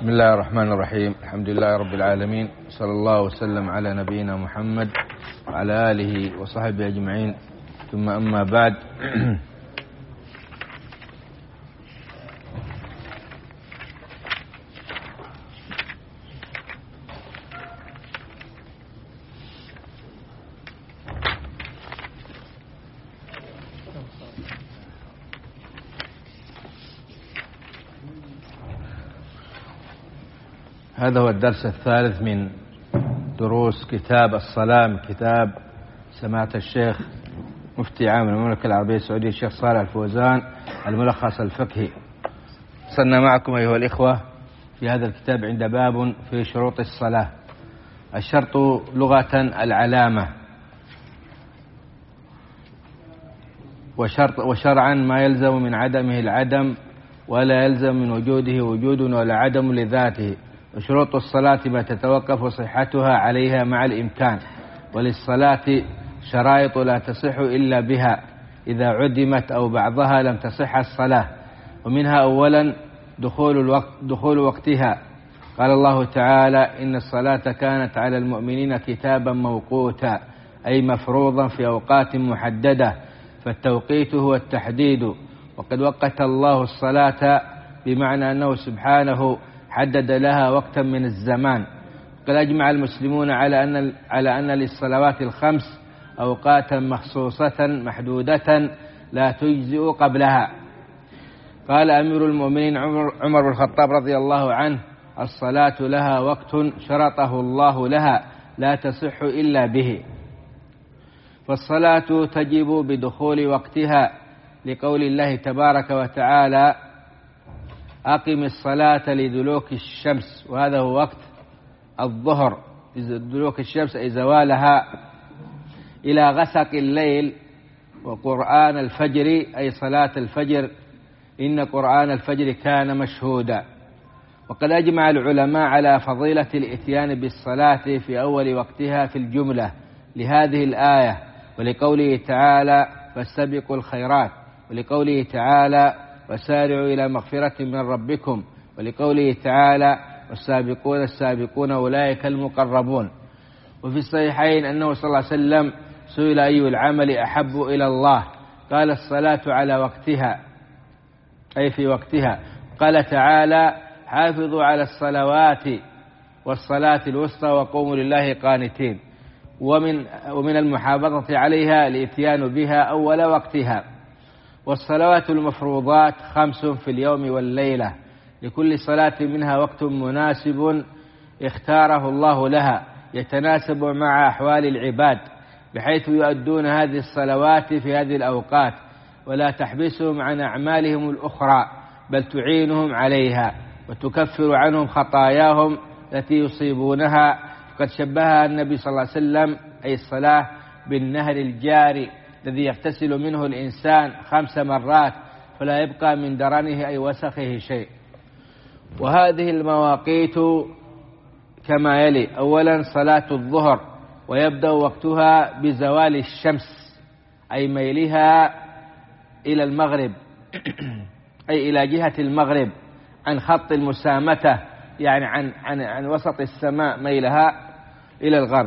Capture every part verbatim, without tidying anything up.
بسم الله الرحمن الرحيم. الحمد لله رب العالمين، صلى الله وسلم على نبينا محمد وعلى آله وصحبه أجمعين، ثم أما بعد. هذا هو الدرس الثالث من دروس كتاب الصلاة من كتاب سماحة الشيخ مفتي عام المملكة العربية السعودية الشيخ صالح الفوزان الملخص الفقهي. وصلنا معكم أيها الإخوة في هذا الكتاب عند باب في شروط الصلاة. الشرط لغة العلامة، وشرط وشرعا ما يلزم من عدمه العدم ولا يلزم من وجوده وجود ولا عدم لذاته. وشروط الصلاة ما تتوقف صحتها عليها مع الإمكان، وللصلاة شرائط لا تصح إلا بها، إذا عدمت أو بعضها لم تصح الصلاة. ومنها أولا دخول الوقت دخول وقتها. قال الله تعالى: إن الصلاة كانت على المؤمنين كتابا موقوتا، أي مفروضا في أوقات محددة، فالتوقيت هو التحديد. وقد وقت الله الصلاة بمعنى أنه سبحانه حدد لها وقتا من الزمان. قد أجمع المسلمون على أن على أن للصلوات الخمس أوقاتا مخصوصة محدودة لا تجزئ قبلها. قال أمير المؤمنين عمر, عمر بن الخطاب رضي الله عنه: الصلاة لها وقت شرطه الله لها، لا تصح إلا به. فالصلاة تجب بدخول وقتها، لقول الله تبارك وتعالى: أقم الصلاة لدلوك الشمس، وهذا هو وقت الظهر، دلوك الشمس أي زوالها، إلى غسق الليل، وقرآن الفجر أي صلاة الفجر، إن قرآن الفجر كان مشهودا. وقد أجمع العلماء على فضيلة الإتيان بالصلاة في أول وقتها في الجملة لهذه الآية، ولقوله تعالى: فاستبقوا الخيرات، ولقوله تعالى: وسارعوا إلى مغفرة من ربكم، ولقوله تعالى: والسابقون السابقون أولئك المقربون. وفي الصحيحين أنه صلى الله عليه وسلم سئل: أي العمل أحب إلى الله؟ قال: الصلاة على وقتها، أي في وقتها. قال تعالى: حافظوا على الصلوات والصلاة الوسطى وقوموا لله قانتين. ومن, ومن المحافظة عليها الإتيان بها أول وقتها. والصلوات المفروضات خمس في اليوم والليلة، لكل صلاة منها وقت مناسب اختاره الله لها، يتناسب مع أحوال العباد، بحيث يؤدون هذه الصلوات في هذه الأوقات، ولا تحبسهم عن أعمالهم الأخرى، بل تعينهم عليها وتكفر عنهم خطاياهم التي يصيبونها. قد شبهها النبي صلى الله عليه وسلم، أي الصلاة، بالنهر الجاري الذي يغتسل منه الإنسان خمس مرات فلا يبقى من درنه أي وسخه شيء. وهذه المواقيت كما يلي: أولا صلاة الظهر، ويبدأ وقتها بزوال الشمس، أي ميلها إلى المغرب أي إلى جهة المغرب عن خط المسامتة، يعني عن, عن, عن وسط السماء ميلها إلى الغرب.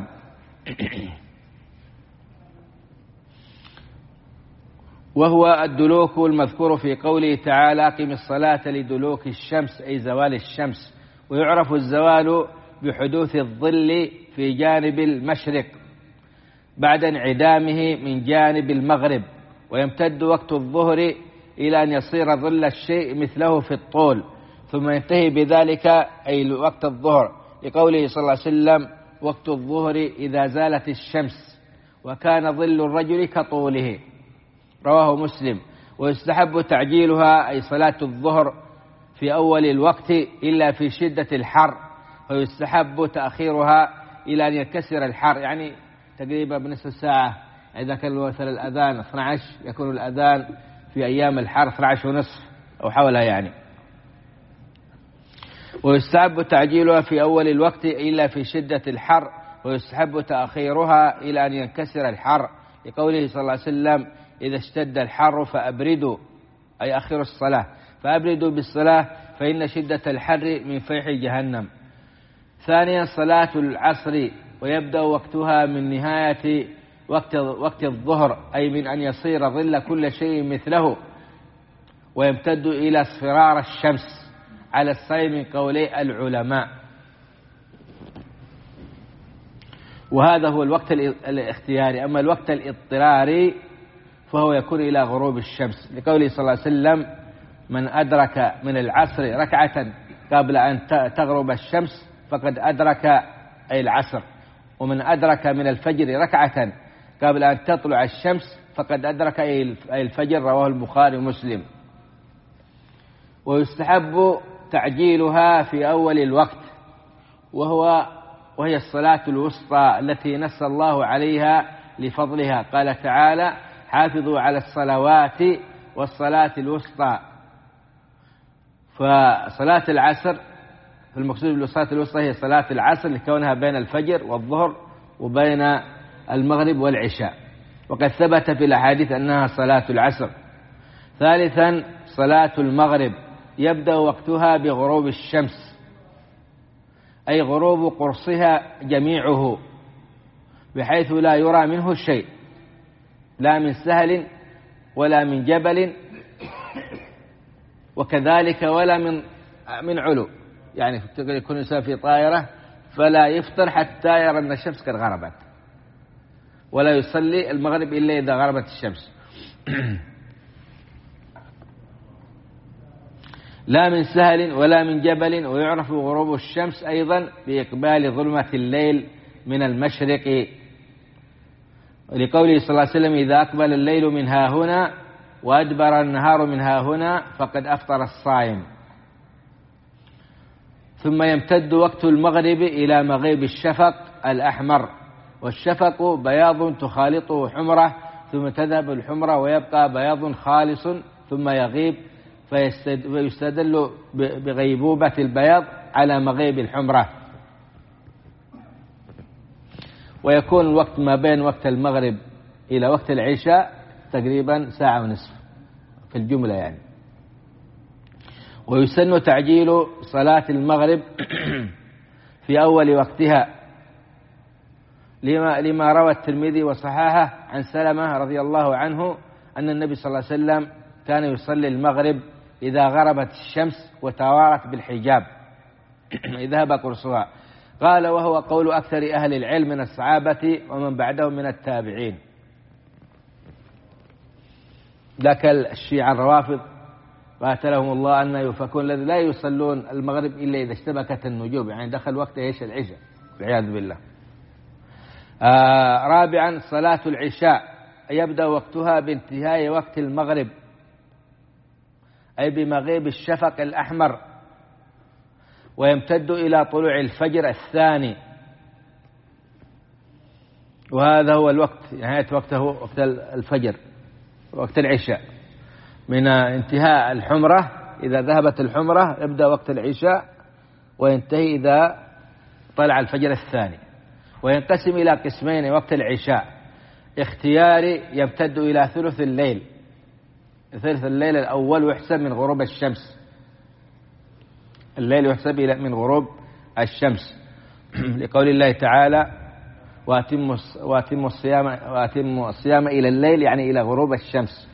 وهو الدلوك المذكور في قوله تعالى: أقم الصلاة لدلوك الشمس، أي زوال الشمس. ويعرف الزوال بحدوث الظل في جانب المشرق بعد انعدامه من جانب المغرب، ويمتد وقت الظهر إلى أن يصير ظل الشيء مثله في الطول، ثم ينتهي بذلك أي وقت الظهر، لقوله صلى الله عليه وسلم: وقت الظهر إذا زالت الشمس، وكان ظل الرجل كطوله، رواه مسلم. ويستحب تعجيلها، أي صلاة الظهر، في أول الوقت إلا في شدة الحر، ويستحب تأخيرها إلى أن ينكسر الحر، يعني تقريبا بنصف ساعة. إذا كان مثلا الأذان اثني عشر، يكون الأذان في أيام الحر اثني عشر ونصف أو حولها يعني. ويستحب تعجيلها في أول الوقت إلا في شدة الحر، ويستحب تأخيرها إلى أن ينكسر الحر، لقوله صلى الله عليه وسلم: إذا اشتد الحر فأبردوا، أي أخروا الصلاة، فأبردوا بالصلاة فإن شدة الحر من فيح جهنم. ثانيا صلاة العصر، ويبدأ وقتها من نهاية وقت, وقت الظهر، أي من أن يصير ظل كل شيء مثله، ويمتد إلى اصفرار الشمس على الصحيح من قولي العلماء. وهذا هو الوقت الاختياري. أما الوقت الاضطراري فهو يكون إلى غروب الشمس، لقوله صلى الله عليه وسلم: من أدرك من العصر ركعة قبل أن تغرب الشمس فقد أدرك أي العصر، ومن أدرك من الفجر ركعة قبل أن تطلع الشمس فقد أدرك أي الفجر. رواه البخاري ومسلم. ويستحب تعجيلها في أول الوقت، وهو وهي الصلاة الوسطى التي نص الله عليها لفضلها. قال تعالى: حافظوا على الصلوات والصلاة الوسطى. فصلاة العصر، المقصود بالصلاة الوسطى هي صلاة العصر لكونها بين الفجر والظهر وبين المغرب والعشاء، وقد ثبت في الأحاديث أنها صلاة العصر. ثالثا صلاة المغرب، يبدأ وقتها بغروب الشمس، أي غروب قرصها جميعه، بحيث لا يرى منه شيء، لا من سهل ولا من جبل، وكذلك ولا من من علو. يعني يكون الإنسان في طائرة فلا يفطر حتى يرى أن الشمس قد غربت، ولا يصلي المغرب إلا إذا غربت الشمس. لا من سهل ولا من جبل. ويعرف غروب الشمس أيضا بإقبال ظلمة الليل من المشرق، لقوله صلى الله عليه وسلم: إذا أقبل الليل من ها هنا وأدبر النهار من ها هنا فقد أفطر الصائم. ثم يمتد وقت المغرب إلى مغيب الشفق الأحمر، والشفق بياض تخالطه حمرة، ثم تذهب الحمرة ويبقى بياض خالص ثم يغيب، فيستدل بغيبوبة البياض على مغيب الحمرة. ويكون الوقت ما بين وقت المغرب إلى وقت العشاء تقريبا ساعة ونصف في الجملة يعني. ويسن تعجيل صلاة المغرب في أول وقتها، لما, لما روى الترمذي وصححه عن سلمة رضي الله عنه أن النبي صلى الله عليه وسلم كان يصلي المغرب إذا غربت الشمس وتوارت بالحجاب ذهب قرصها. قال: وهو قول أكثر أهل العلم من الصحابة ومن بعدهم من التابعين. ذاك الشيعة الروافض قاتلهم الله أن يفكون، الذي لا يصلون المغرب إلا إذا اشتبكت النجوم، يعني دخل وقت إيش العشاء والعياذ بالله. آه رابعا صلاة العشاء، يبدأ وقتها بانتهاء وقت المغرب، أي بمغيب الشفق الأحمر، ويمتد إلى طلوع الفجر الثاني. وهذا هو الوقت، نهاية وقته وقت الفجر، وقت العشاء، من انتهاء الحمرة. إذا ذهبت الحمرة يبدأ وقت العشاء وينتهي إذا طلع الفجر الثاني. وينقسم إلى قسمين وقت العشاء: اختياري يمتد إلى ثلث الليل، ثلث الليل الأول يحسب من غروب الشمس، الليل يحسب من غروب الشمس، لقول الله تعالى: وأتموا وأتموا الصيام وأتموا الصيام إلى الليل، يعني إلى غروب الشمس.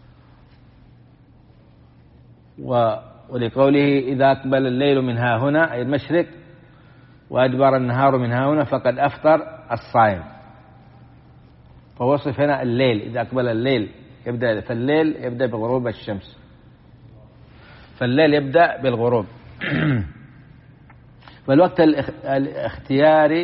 ولقوله: إذا أقبل الليل من ها هنا، أي المشرق، وأدبر النهار من ها هنا فقد أفطر الصائم. فوصف هنا الليل، إذا أقبل الليل يبدأ، فالليل يبدأ بغروب الشمس، فالليل يبدأ بالغروب. فالوقت الاختياري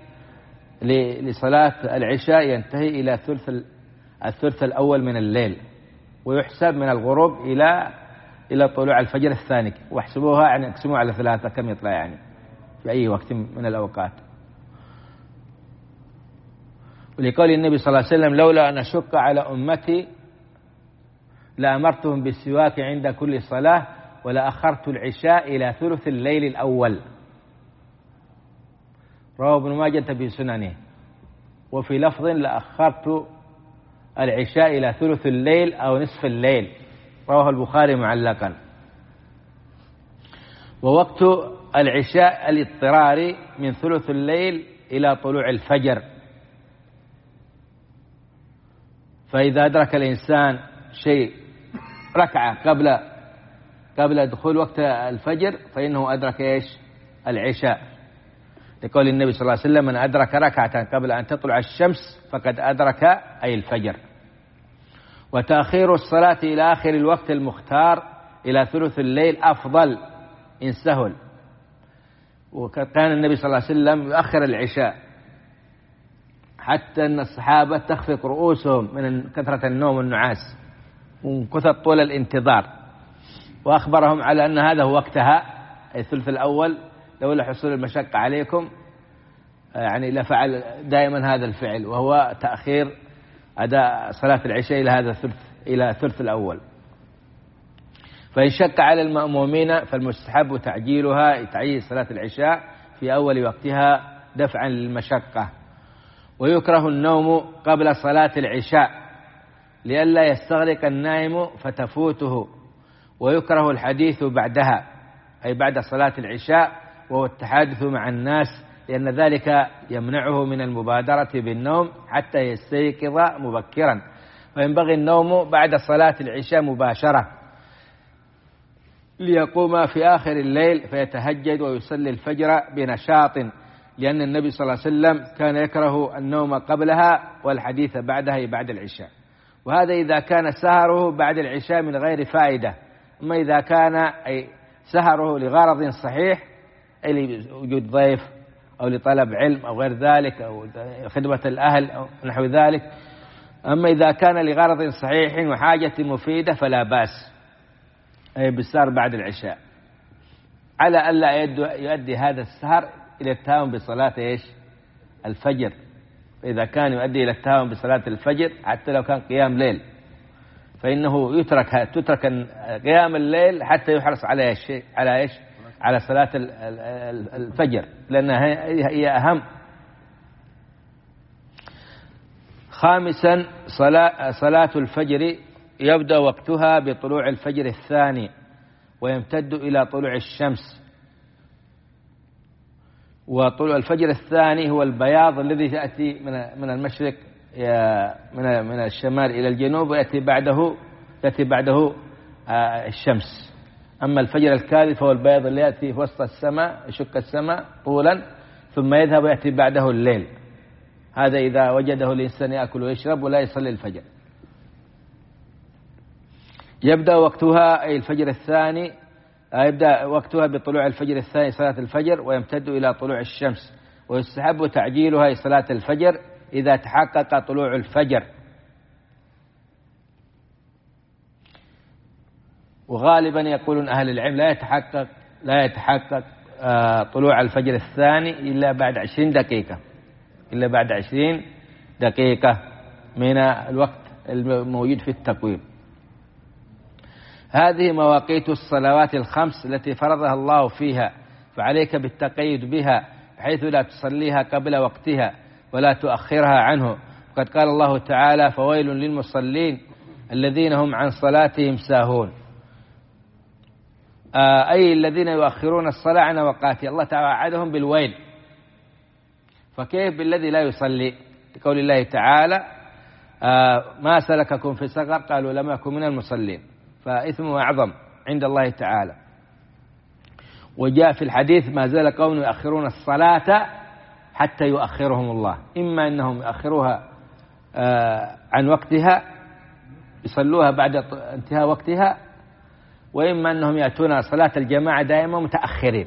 لصلاة العشاء ينتهي إلى ثلث الثلث الأول من الليل، ويحسب من الغروب إلى إلى طلوع الفجر الثاني. واحسبوها يعني اقسموها على ثلاثة، كم يطلع يعني في أي وقت من الأوقات. ولقول النبي صلى الله عليه وسلم: لولا أن أشق على أمتي لأمرتهم بالسواك عند كل صلاة ولا أخرت العشاء إلى ثلث الليل الأول. رواه ابن ماجه في سننه. وفي لفظ: لأخرت العشاء إلى ثلث الليل أو نصف الليل. رواه البخاري معلقا. ووقت العشاء الاضطراري من ثلث الليل إلى طلوع الفجر. فإذا أدرك الإنسان شيء ركعة قبل قبل دخول وقت الفجر فإنه أدرك إيش؟ العشاء، لقول النبي صلى الله عليه وسلم: من أدرك ركعة قبل أن تطلع الشمس فقد أدرك أي الفجر. وتأخير الصلاة إلى آخر الوقت المختار إلى ثلث الليل أفضل إن سهل. وكان النبي صلى الله عليه وسلم يؤخر العشاء حتى أن الصحابة تخفق رؤوسهم من كثرة النوم والنعاس ومن كثرة طول الانتظار، وأخبرهم على أن هذا هو وقتها، أي الثلث الأول، لولا حصول المشقة عليكم يعني لفعل دائما هذا الفعل، وهو تأخير أداء صلاة العشاء إلى هذا الثلث إلى الثلث الأول. فإن شك على المأمومين فالمستحب تعجيلها، تعجيل صلاة العشاء في أول وقتها دفعا للمشقة. ويكره النوم قبل صلاة العشاء لئلا يستغرق النائم فتفوته. ويكره الحديث بعدها، أي بعد صلاة العشاء، وهو التحادث مع الناس، لأن ذلك يمنعه من المبادرة بالنوم حتى يستيقظ مبكرا. فينبغي النوم بعد صلاة العشاء مباشرة ليقوم في آخر الليل فيتهجد ويصلي الفجر بنشاط، لأن النبي صلى الله عليه وسلم كان يكره النوم قبلها والحديث بعدها بعد العشاء. وهذا إذا كان سهره بعد العشاء من غير فائدة. أما إذا كان أي سهره لغرض صحيح، أي لوجود ضيف أو لطلب علم أو غير ذلك أو خدمة الأهل أو نحو ذلك، أما إذا كان لغرض صحيح وحاجة مفيدة فلا بأس، أي بالسهر بعد العشاء، على ألا يؤدي هذا السهر إلى التهاون بصلاة إيش؟ الفجر. فإذا كان يؤدي إلى التهاون بصلاة الفجر حتى لو كان قيام ليل فإنه يترك تترك قيام الليل حتى يحرص على إيش؟ على إيش؟ على صلاة الفجر، لأنها هي أهم. خامسا صلاة, صلاة الفجر يبدأ وقتها بطلوع الفجر الثاني ويمتد إلى طلوع الشمس. وطلوع الفجر الثاني هو البياض الذي يأتي من المشرق من من الشمال إلى الجنوب، ويأتي بعده يأتي بعده الشمس. أما الفجر الكاذب فهو البياض اللي يأتي في وسط السماء، يشق السماء طولا ثم يذهب ويأتي بعده الليل. هذا إذا وجده الإنسان يأكل ويشرب ولا يصلي الفجر. يبدأ وقتها أي الفجر الثاني يبدأ وقتها بطلوع الفجر الثاني صلاة الفجر ويمتد إلى طلوع الشمس. ويستحب تعجيلها صلاة الفجر إذا تحقق طلوع الفجر. وغالبا يقولون أهل العلم لا يتحقق لا يتحقق طلوع الفجر الثاني إلا بعد عشرين دقيقة إلا بعد عشرين دقيقة من الوقت الموجود في التقويم. هذه مواقيت الصلوات الخمس التي فرضها الله فيها، فعليك بالتقيد بها بحيث لا تصليها قبل وقتها ولا تؤخرها عنه. وقد قال الله تعالى: فويل للمصلين الذين هم عن صلاتهم ساهون، أي الذين يؤخرون الصلاة عن وقاتها. الله تعالى وعدهم بالويل، فكيف بالذي لا يصلي؟ لقول الله تعالى: ما سلككم في سقر قالوا لم نكن من المصلين، فإثمه أعظم عند الله تعالى. وجاء في الحديث: ما زال قوم يؤخرون الصلاة حتى يؤخرهم الله، إما أنهم يؤخروها عن وقتها يصلوها بعد انتهاء وقتها، وإما أنهم يأتون صلاة الجماعة دائما متأخرين،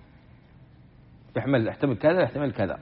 يحتمل يحتمل كذا ويحتمل كذا.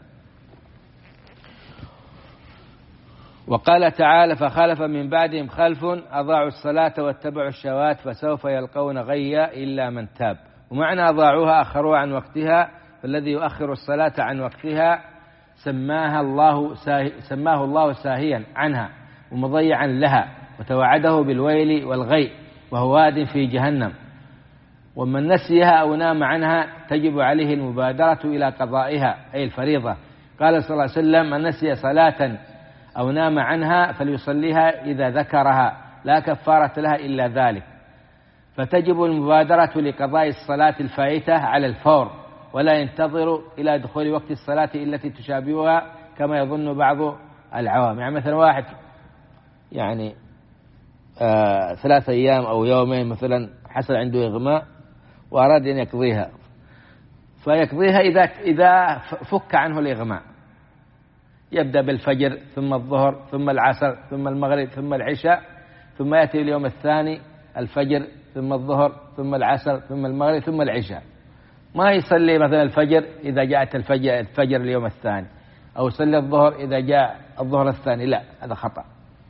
وقال تعالى: فخلف من بعدهم خلف أضاعوا الصلاة واتبعوا الشهوات فسوف يلقون غيا إلا من تاب. ومعنى أضاعوها أخروها عن وقتها، فالذي يؤخر الصلاة عن وقتها سماها الله ساهي سماه الله ساهيا عنها ومضيعا لها، وتوعده بالويل والغي وهو واد في جهنم. ومن نسيها أو نام عنها تجب عليه المبادرة إلى قضائها، أي الفريضة. قال صلى الله عليه وسلم: من نسي صلاة أو نام عنها فليصليها إذا ذكرها، لا كفارة لها إلا ذلك. فتجب المبادرة لقضاء الصلاة الفائتة على الفور، ولا ينتظر إلى دخول وقت الصلاة التي تشابهها كما يظن بعض العوام. يعني مثلا واحد يعني آه ثلاثة أيام أو يومين مثلا حصل عنده إغماء وأراد أن يقضيها، فيقضيها إذا إذا فك عنه الإغماء، يبدأ بالفجر ثم الظهر ثم العصر ثم المغرب ثم العشاء، ثم يأتي اليوم الثاني الفجر ثم الظهر ثم العصر ثم المغرب ثم العشاء. ما يصلي مثلا الفجر إذا جاءت الفجر, الفجر اليوم الثاني، أو يصلي الظهر إذا جاء الظهر الثاني، لا، هذا خطأ.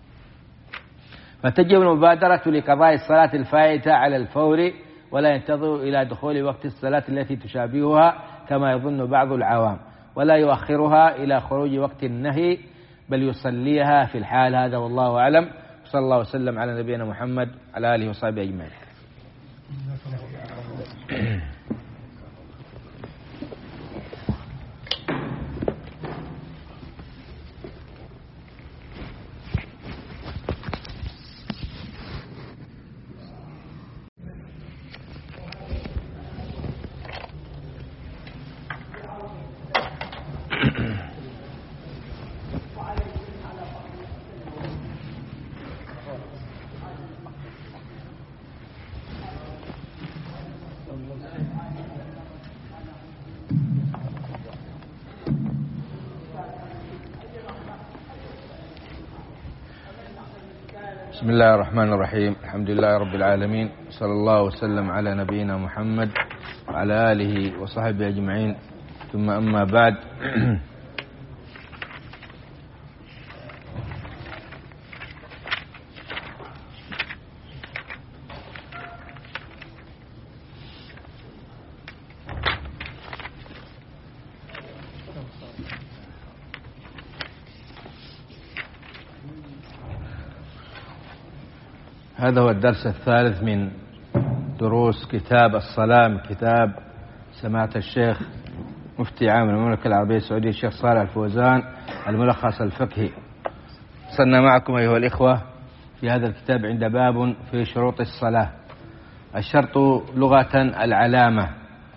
فتجب المبادرة لقضاء الصلاة الفائتة على الفور، ولا ينتظر إلى دخول وقت الصلاة التي تشابهها كما يظن بعض العوام، ولا يؤخرها إلى خروج وقت النهي، بل يصليها في الحال. هذا والله أعلم. صلى الله وسلم على نبينا محمد على آله وصحبه أجمعين. بسم الله الرحمن الرحيم. الحمد لله رب العالمين، صلى الله وسلم على نبينا محمد وعلى آله وصحبه أجمعين، ثم أما بعد. هذا هو الدرس الثالث من دروس كتاب الصلاة من كتاب سماحة الشيخ مفتي عام المملكة العربية السعودية الشيخ صالح الفوزان، الملخص الفقهي. وصلنا معكم أيها الإخوة في هذا الكتاب عند باب في شروط الصلاة. الشرط لغة العلامة،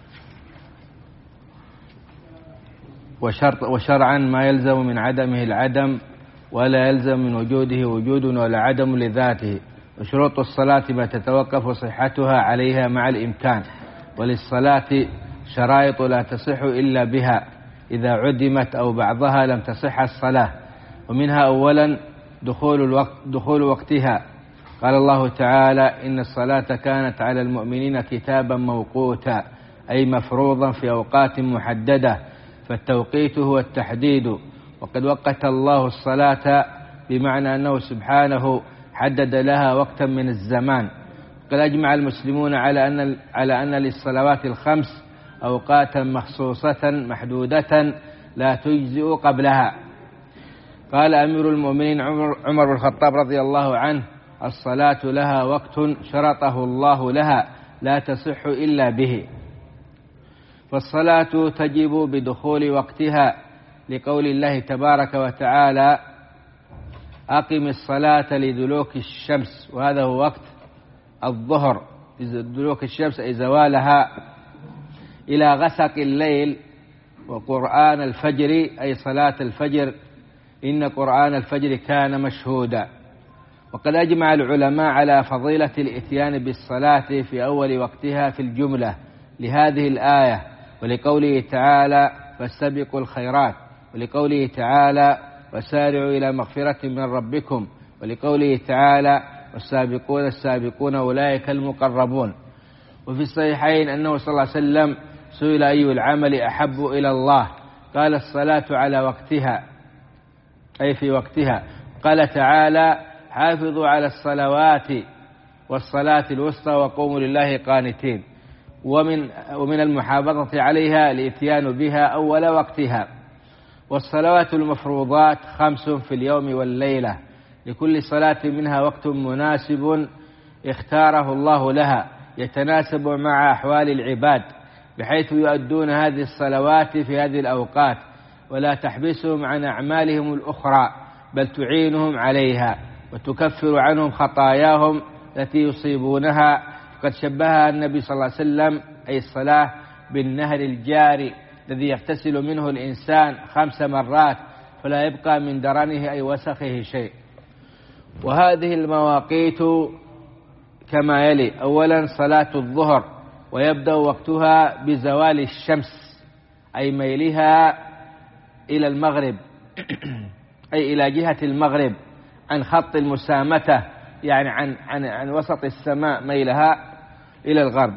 وشرط وشرعا ما يلزم من عدمه العدم، ولا يلزم من وجوده وجود ولا عدم لذاته. وشروط الصلاة ما تتوقف صحتها عليها مع الإمكان، وللصلاة شرائط لا تصح إلا بها، إذا عدمت أو بعضها لم تصح الصلاة. ومنها أولا دخول الوقت دخول وقتها. قال الله تعالى: إن الصلاة كانت على المؤمنين كتابا موقوتا، أي مفروضا في أوقات محددة، فالتوقيت هو التحديد. وقد وقت الله الصلاة بمعنى أنه سبحانه حدد لها وقتا من الزمان. قد أجمع المسلمون على أن على أن للصلوات الخمس أوقاتا مخصوصة محدودة لا تجزئ قبلها. قال أمير المؤمنين عمر, عمر بن الخطاب رضي الله عنه: الصلاة لها وقت شرطه الله لها، لا تصح إلا به. فالصلاة تجب بدخول وقتها، لقول الله تبارك وتعالى: أقم الصلاة لدلوك الشمس، وهذا هو وقت الظهر، دلوك الشمس أي زوالها، إلى غسق الليل، وقرآن الفجر أي صلاة الفجر، إن قرآن الفجر كان مشهودا. وقد أجمع العلماء على فضيلة الإتيان بالصلاة في أول وقتها في الجملة لهذه الآية، ولقوله تعالى: فاستبقوا الخيرات، ولقوله تعالى: وسارعوا إلى مغفرة من ربكم، ولقوله تعالى: والسابقون السابقون أولئك المقربون. وفي الصحيحين أنه صلى الله عليه وسلم سئل: أي العمل أحب إلى الله؟ قال: الصلاة على وقتها، أي في وقتها. قال تعالى: حافظوا على الصلوات والصلاة الوسطى وقوموا لله قانتين. ومن ومن المحافظة عليها الإتيان بها أول وقتها. والصلوات المفروضات خمس في اليوم والليلة، لكل صلاة منها وقت مناسب اختاره الله لها، يتناسب مع أحوال العباد، بحيث يؤدون هذه الصلوات في هذه الأوقات، ولا تحبسهم عن أعمالهم الأخرى، بل تعينهم عليها، وتكفر عنهم خطاياهم التي يصيبونها قد شبهها النبي صلى الله عليه وسلم أي الصلاة بالنهر الجاري الذي يغتسل منه الإنسان خمس مرات فلا يبقى من درنه أي وسخه شيء. وهذه المواقيت كما يلي: أولا صلاة الظهر، ويبدأ وقتها بزوال الشمس أي ميلها إلى المغرب أي إلى جهة المغرب عن خط المسامتة، يعني عن, عن, عن وسط السماء ميلها إلى الغرب.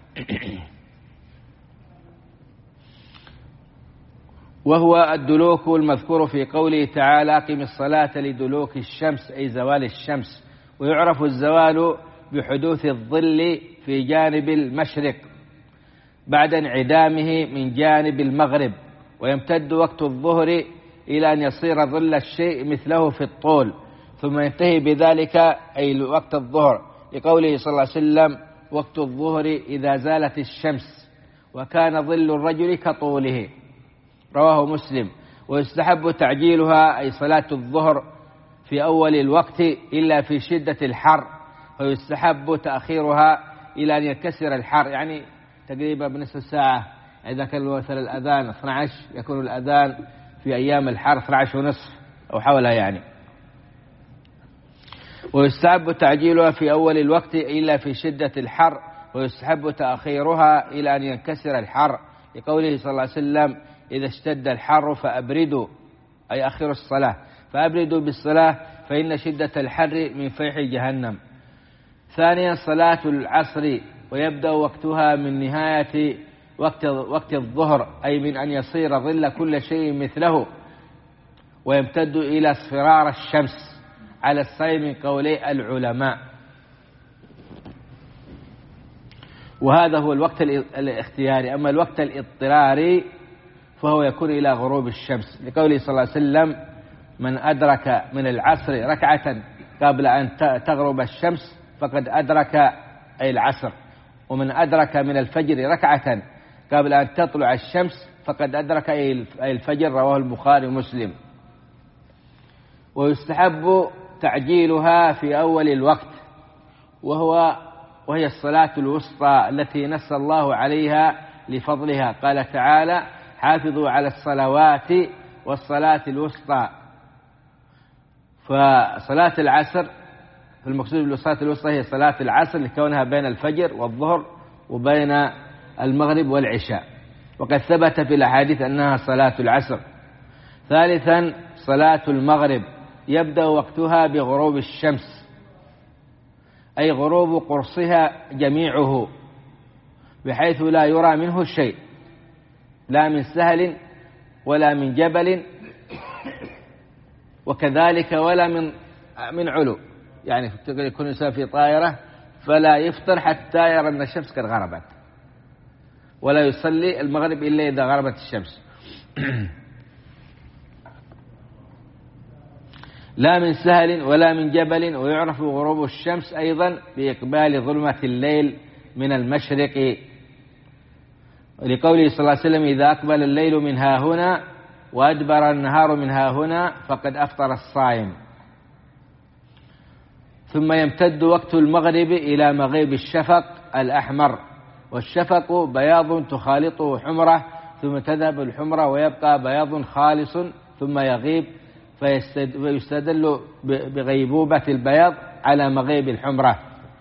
وهو الدلوك المذكور في قوله تعالى: أقم الصلاة لدلوك الشمس أي زوال الشمس. ويعرف الزوال بحدوث الظل في جانب المشرق بعد انعدامه من جانب المغرب، ويمتد وقت الظهر إلى أن يصير ظل الشيء مثله في الطول، ثم ينتهي بذلك أي وقت الظهر، لقوله صلى الله عليه وسلم: وقت الظهر إذا زالت الشمس وكان ظل الرجل كطوله، رواه مسلم. ويستحب تعجيلها أي صلاة الظهر في أول الوقت إلا في شدة الحر، ويستحب تأخيرها إلى أن ينكسر الحر، يعني تقريبا بنصف ساعة. إذا كان مثل الأذان اثني عشر يكون الأذان في أيام الحر اثني عشر ونصف أو حولها يعني. ويستحب تعجيلها في أول الوقت إلا في شدة الحر، ويستحب تأخيرها إلى أن ينكسر الحر، لقوله صلى الله عليه وسلم: إذا اشتد الحر فأبردوا أي أخروا الصلاة، فأبردوا بالصلاة فإن شدة الحر من فيح جهنم. ثانيا صلاة العصر، ويبدأ وقتها من نهاية وقت, وقت الظهر أي من أن يصير ظل كل شيء مثله، ويمتد إلى اصفرار الشمس على الصحيح من قولي العلماء. وهذا هو الوقت الاختياري. أما الوقت الاضطراري فهو يكون إلى غروب الشمس، لقوله صلى الله عليه وسلم: من أدرك من العصر ركعة قبل أن تغرب الشمس فقد أدرك أي العصر، ومن أدرك من الفجر ركعة قبل أن تطلع الشمس فقد أدرك أي الفجر، رواه البخاري ومسلم. ويستحب تعجيلها في أول الوقت، وهو وهي الصلاة الوسطى التي نص الله عليها لفضلها، قال تعالى: حافظوا على الصلوات والصلاة الوسطى. فصلاة العصر، المقصود بالصلاة الوسطى هي صلاة العصر لكونها بين الفجر والظهر وبين المغرب والعشاء، وقد ثبت في الأحاديث أنها صلاة العصر. ثالثا صلاة المغرب، يبدأ وقتها بغروب الشمس أي غروب قرصها جميعه بحيث لا يرى منه شيء، لا من سهل ولا من جبل، وكذلك ولا من من علو، يعني يكون الإنسان في طائرة فلا يفطر حتى يرى أن الشمس قد غربت، ولا يصلي المغرب إلا إذا غربت الشمس. لا من سهل ولا من جبل. ويعرف غروب الشمس أيضا بإقبال ظلمة الليل من المشرق، لقوله صلى الله عليه وسلم: إذا أقبل الليل من ها هنا وأدبر النهار من ها هنا فقد أفطر الصائم. ثم يمتد وقت المغرب إلى مغيب الشفق الأحمر، والشفق بياض تخالطه حمرة ثم تذهب الحمرة ويبقى بياض خالص ثم يغيب، فيستدل بغيبوبة البياض على مغيب الحمرة.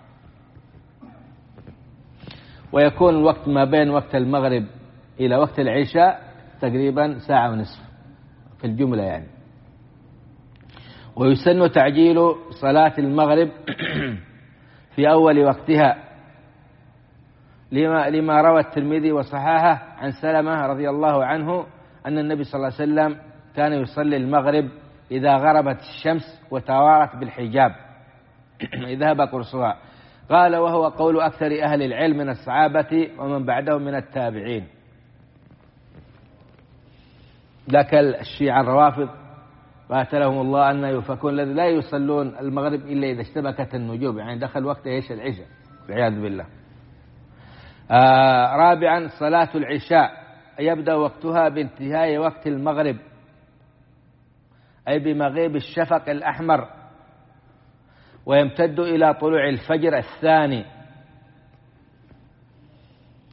ويكون الوقت ما بين وقت المغرب إلى وقت العشاء تقريبا ساعة ونصف في الجملة يعني. ويسن تعجيل صلاة المغرب في أول وقتها لما, لما روى الترمذي وصححه عن سلمة رضي الله عنه أن النبي صلى الله عليه وسلم كان يصلي المغرب إذا غربت الشمس وتوارت بالحجاب إذا هب قرصها. قال: وهو قول أكثر أهل العلم من الصحابة ومن بعدهم من التابعين. لك الشيعة الروافض قاتلهم الله أن يفكون الذي لا يصلون المغرب إلا إذا اشتبكت النجوم، يعني دخل وقت إيش العشاء والعياذ بالله. آه رابعا صلاة العشاء، يبدأ وقتها بانتهاء وقت المغرب أي بمغيب الشفق الأحمر، ويمتد إلى طلوع الفجر الثاني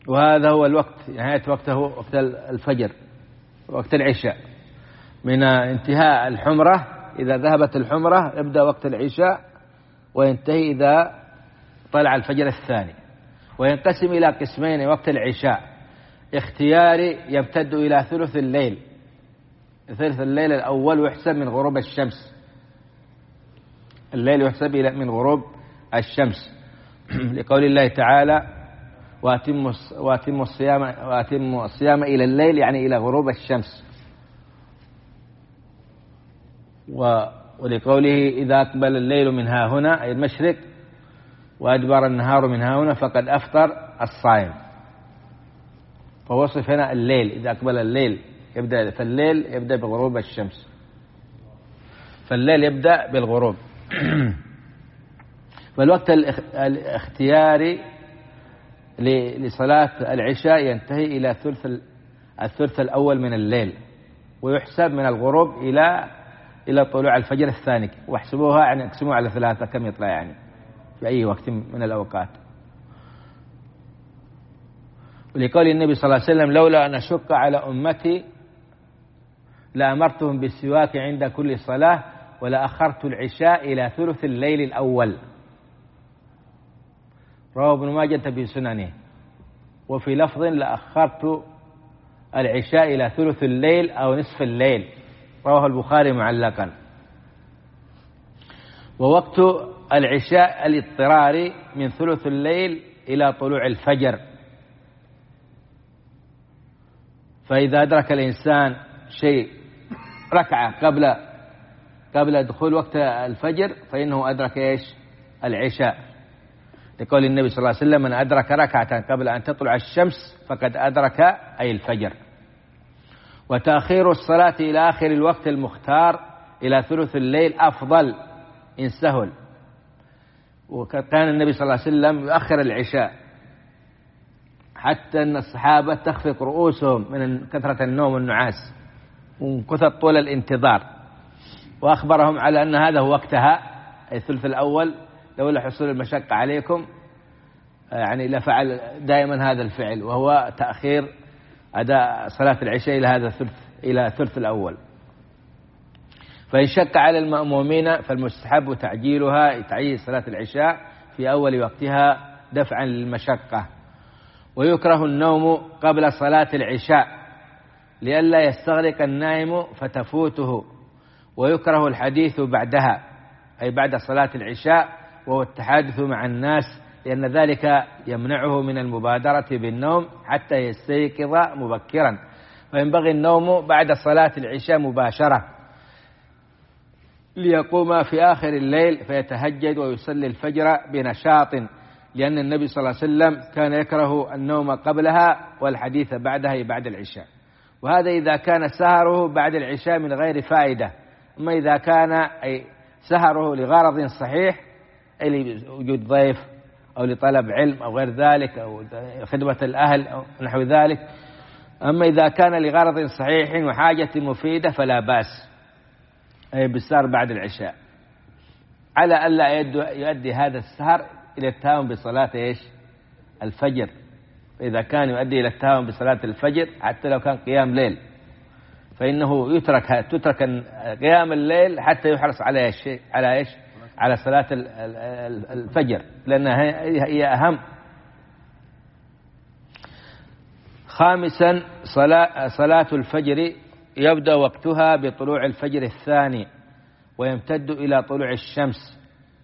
وهذا هو الوقت، نهاية وقته وقت الفجر، وقت العشاء. من انتهاء الحمرة، إذا ذهبت الحمرة يبدأ وقت العشاء وينتهي إذا طلع الفجر الثاني. وينقسم إلى قسمين وقت العشاء: اختياري يمتد إلى ثلث الليل، ثلث الليل الأول، ويحسب من غروب الشمس. الليل يحسب من غروب الشمس لقول الله تعالى: وأتموا وأتموا الصيام وأتموا الصيام إلى الليل، يعني إلى غروب الشمس. ولقوله: إذا أقبل الليل من ها هنا، أي المشرق، وأدبر النهار من ها هنا، فقد أفطر الصائم. فوصف هنا الليل، إذا أقبل الليل يبدأ، فالليل يبدأ بغروب الشمس، فالليل يبدأ بالغروب. فالوقت الاختياري لصلاة العشاء ينتهي إلى ثلث الثلث الأول من الليل، ويحسب من الغروب إلى إلى طلوع الفجر الثاني. واحسبوها يعني اقسموا على ثلاثة كم يطلع يعني في أي وقت من الأوقات. ولقول النبي صلى الله عليه وسلم: لولا أن أشق على أمتي لأمرتهم بالسواك عند كل صلاة ولأخرت العشاء إلى ثلث الليل الأول. رواه ابن ماجه في سننه. وفي لفظ: لأخرت العشاء إلى ثلث الليل أو نصف الليل. رواه البخاري معلقا. ووقت العشاء الاضطراري من ثلث الليل إلى طلوع الفجر. فإذا أدرك الإنسان شيء ركعة قبل قبل دخول وقت الفجر فإنه أدرك إيش؟ العشاء، لقول النبي صلى الله عليه وسلم: من أدرك ركعة قبل أن تطلع الشمس فقد أدرك أي الفجر. وتأخير الصلاة إلى آخر الوقت المختار إلى ثلث الليل أفضل إن سهل. وكان النبي صلى الله عليه وسلم يؤخر العشاء حتى أن الصحابة تخفق رؤوسهم من كثرة النوم والنعاس ومن كثرة طول الانتظار، وأخبرهم على أن هذا هو وقتها، أي الثلث الأول، لولا حصول المشقة عليكم يعني لفعل دائما هذا الفعل، وهو تأخير أداء صلاة العشاء إلى هذا الثلث إلى الثلث الأول. فإن شك على المأمومين فالمستحب تعجيلها، تعجيل صلاة العشاء في أول وقتها دفعا للمشقة. ويكره النوم قبل صلاة العشاء لئلا يستغرق النائم فتفوته. ويكره الحديث بعدها، أي بعد صلاة العشاء، وهو التحادث مع الناس، لأن ذلك يمنعه من المبادرة بالنوم حتى يستيقظ مبكرا. وينبغي النوم بعد صلاة العشاء مباشرة ليقوم في آخر الليل فيتهجد ويصلي الفجر بنشاط، لأن النبي صلى الله عليه وسلم كان يكره النوم قبلها والحديث بعدها بعد العشاء. وهذا إذا كان سهره بعد العشاء من غير فائدة. أما إذا كان أي سهره لغرض صحيح، أي لوجود ضيف أو لطلب علم أو غير ذلك أو خدمة الأهل أو نحو ذلك، أما إذا كان لغرض صحيح وحاجة مفيدة فلا بأس، أي بالسهر بعد العشاء، على ألا يؤدي هذا السهر إلى التهاون بصلاة إيش؟ الفجر. إذا كان يؤدي إلى التهاون بصلاة الفجر حتى لو كان قيام ليل فإنه يترك تترك قيام الليل حتى يحرص على إيش؟ على إيش؟ على صلاة الفجر، لأنها هي أهم. خامسا: صلاة, صلاة الفجر يبدأ وقتها بطلوع الفجر الثاني ويمتد إلى طلوع الشمس.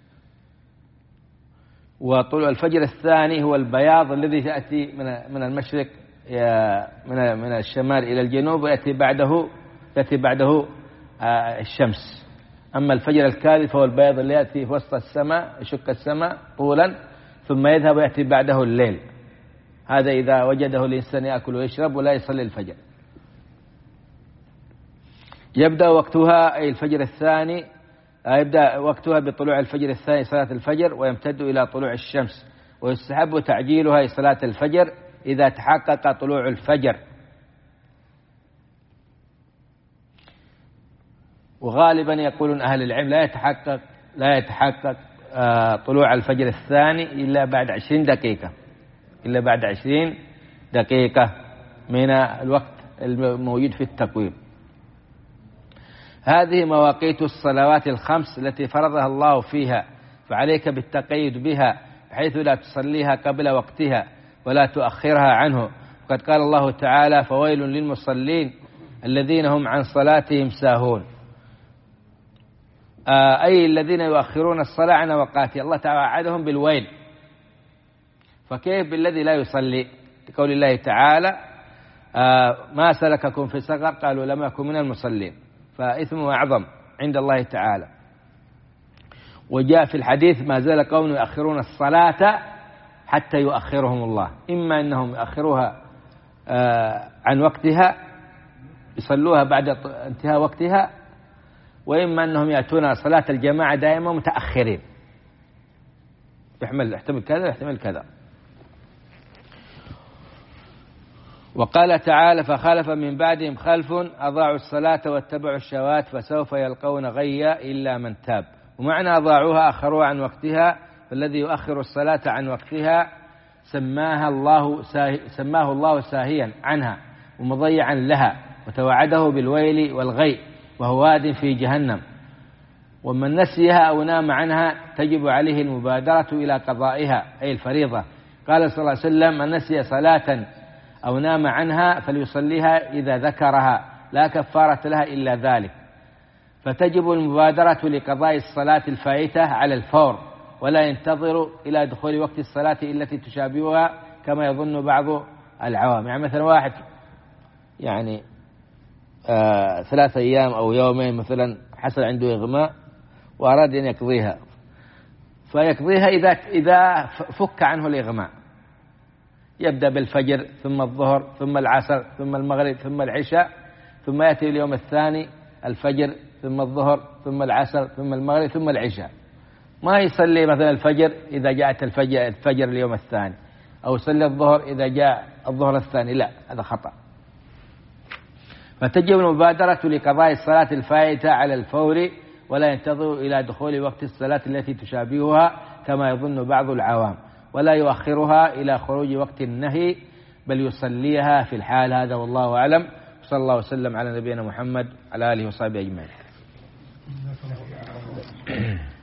وطلوع الفجر الثاني هو البياض الذي يأتي من من المشرق من من الشمال إلى الجنوب، ويأتي بعده يأتي بعده الشمس. أما الفجر الكاذب فهو البياض اللي يأتي في وسط السماء، يشق السماء طولا ثم يذهب ويأتي بعده الليل. هذا إذا وجده الإنسان يأكل ويشرب ولا يصلي الفجر. يبدأ وقتها أي الفجر الثاني يبدأ وقتها بطلوع الفجر الثاني صلاة الفجر، ويمتد إلى طلوع الشمس. ويستحب تعجيلها صلاة الفجر إذا تحقق طلوع الفجر. وغالبا يقولون أهل العلم لا يتحقق لا يتحقق طلوع الفجر الثاني إلا بعد عشرين دقيقة إلا بعد عشرين دقيقة من الوقت الموجود في التقويم. هذه مواقيت الصلوات الخمس التي فرضها الله فيها، فعليك بالتقيد بها بحيث لا تصليها قبل وقتها ولا تؤخرها عنه. وقد قال الله تعالى: فويل للمصلين الذين هم عن صلاتهم ساهون، آه أي الذين يؤخرون الصلاة عن أوقاتها. الله تعالى وعدهم بالويل، فكيف بالذي لا يصلي؟ لقول الله تعالى: آه ما سلككم في سقر؟ قالوا لم يكن من المصلين، فإثمه أعظم عند الله تعالى. وجاء في الحديث: ما زال قوم يؤخرون الصلاة حتى يؤخرهم الله، إما أنهم يؤخروها آه عن وقتها يصلوها بعد انتهاء وقتها، وإما أنهم يأتون صلاة الجماعة دائما متأخرين، يحتمل يحتمل كذا يحتمل كذا. وقال تعالى: فخلف من بعدهم خلف أضاعوا الصلاة واتبعوا الشهوات فسوف يلقون غيا إلا من تاب. ومعنى أضاعوها أخروها عن وقتها، فالذي يؤخر الصلاة عن وقتها سماها الله ساهي سماه الله ساهيا عنها ومضيعا لها، وتوعده بالويل والغي، وهو واد في جهنم. ومن نسيها أو نام عنها تجب عليه المبادرة إلى قضائها، أي الفريضة. قال صلى الله عليه وسلم: من نسي صلاة أو نام عنها فليصليها إذا ذكرها، لا كفارة لها إلا ذلك. فتجب المبادرة لقضاء الصلاة الفائتة على الفور، ولا ينتظر إلى دخول وقت الصلاة التي تشابهها كما يظن بعض العوام. يعني مثلا واحد يعني آه ثلاثة أيام أو يومين مثلا حصل عنده إغماء وأراد أن يقضيها، فيقضيها إذا إذا فك عنه الإغماء، يبدأ بالفجر ثم الظهر ثم العصر ثم المغرب ثم العشاء، ثم يأتي اليوم الثاني الفجر ثم الظهر ثم العصر ثم المغرب ثم العشاء. ما يصلي مثلا الفجر إذا جاءت الفجر, الفجر اليوم الثاني، أو يصلي الظهر إذا جاء الظهر الثاني، لا، هذا خطأ. فتجب المبادرة لقضاء الصلاة الفائتة على الفور، ولا ينتظر إلى دخول وقت الصلاة التي تشابهها كما يظن بعض العوام، ولا يؤخرها إلى خروج وقت النهي، بل يصليها في الحال. هذا والله أعلم. صلى الله وسلم على نبينا محمد على آله وصحبه أجمعين.